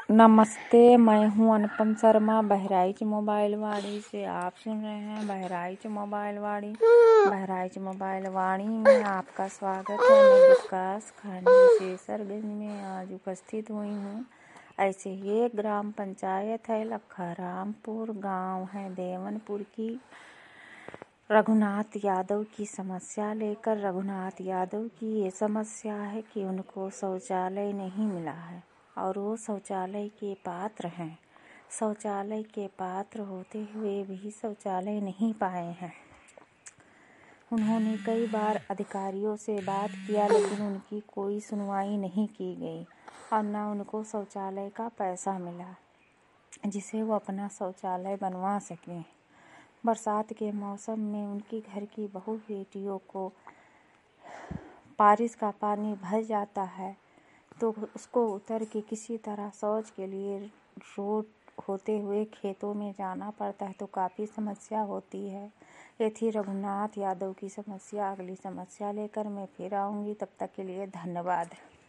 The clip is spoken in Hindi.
नमस्ते, मैं हूं अनुपम शर्मा बहराइच मोबाइल वाड़ी से। आप सुन रहे हैं बहराइच मोबाइल वाड़ी। बहराइच मोबाइल वाड़ी में आपका स्वागत है। मैं विकास खंड विशेषरगंज में आज उपस्थित हुई हूँ। ऐसे ही एक ग्राम पंचायत है लखरामपुर, गांव है देवनपुर की। रघुनाथ यादव की समस्या लेकर रघुनाथ यादव की ये समस्या है कि उनको शौचालय नहीं मिला है और वो शौचालय के पात्र हैं। शौचालय के पात्र होते हुए भी शौचालय नहीं पाए हैं। उन्होंने कई बार अधिकारियों से बात किया लेकिन उनकी कोई सुनवाई नहीं की गई और न उनको शौचालय का पैसा मिला जिसे वो अपना शौचालय बनवा सकें। बरसात के मौसम में उनकी घर की बहू बेटियों को बारिश का पानी भर जाता है तो उसको उतर के किसी तरह शौच के लिए रोड होते हुए खेतों में जाना पड़ता है तो काफ़ी समस्या होती है। ये थी रघुनाथ यादव की समस्या। अगली समस्या लेकर मैं फिर आऊँगी, तब तक के लिए धन्यवाद।